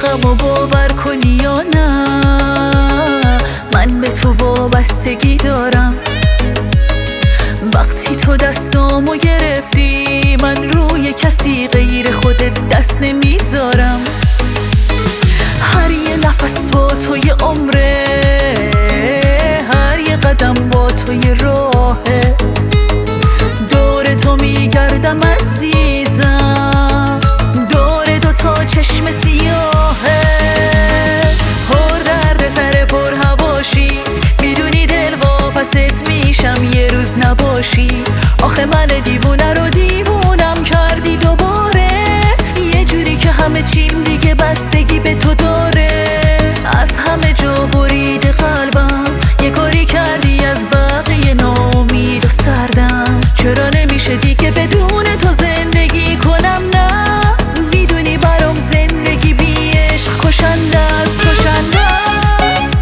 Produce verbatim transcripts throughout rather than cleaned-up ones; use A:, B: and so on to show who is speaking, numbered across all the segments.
A: عشقمو باور کنی یا نه، من به تو وابستگی دارم. وقتی تو دستامو گرفتی من روی کسی غیر خودت دست نمیذارم. هر یه نفس با تو یه عمره، هر یه قدم با تو یه راهه. دور تو میگردم عزیزم، دور دو تا چشم سیاهه. پر درد سر پر هواشی، میدونی دل واپست میشم یه روز نباشی. آخه من دیوونه رو دیوونم کردی دوباره، یه جوری که همه چیم دیگه بستگی به تو داره. از همه جا برید قلبم، یه کاری کردی از بقیه ناامید و سردم. چرا نمیشه دیگه بدون تو زندگی کنم؟ نه میدونی برام زندگی بی عشق کشنده است، کشنده است.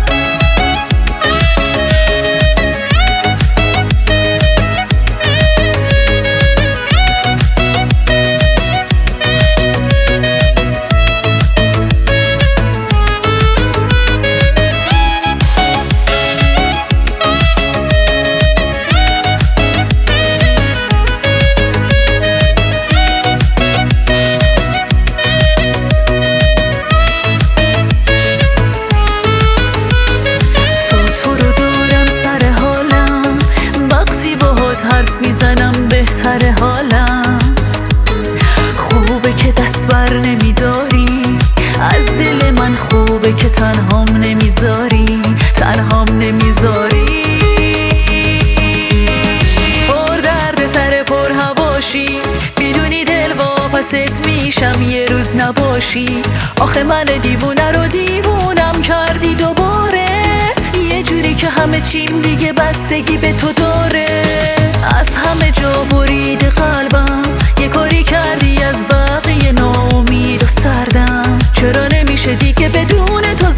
A: حرف میزنم بهتر حالم. خوبه که دست بر نمیداری از دل من، خوبه که تنهام نمیذاری، تنهام نمیذاری. پر درد سر پر هواشی، میدونی دل واپست میشم یه روز نباشی. آخه من دیوونه رو دیوونم کردی دوباره، یه جوری که همه چیم دیگه بستگی به تو داره. از همه جا برید قلبم، یه کاری کردی از بقیه ناامید و سردم. چرا نمیشه دیگه بدون تو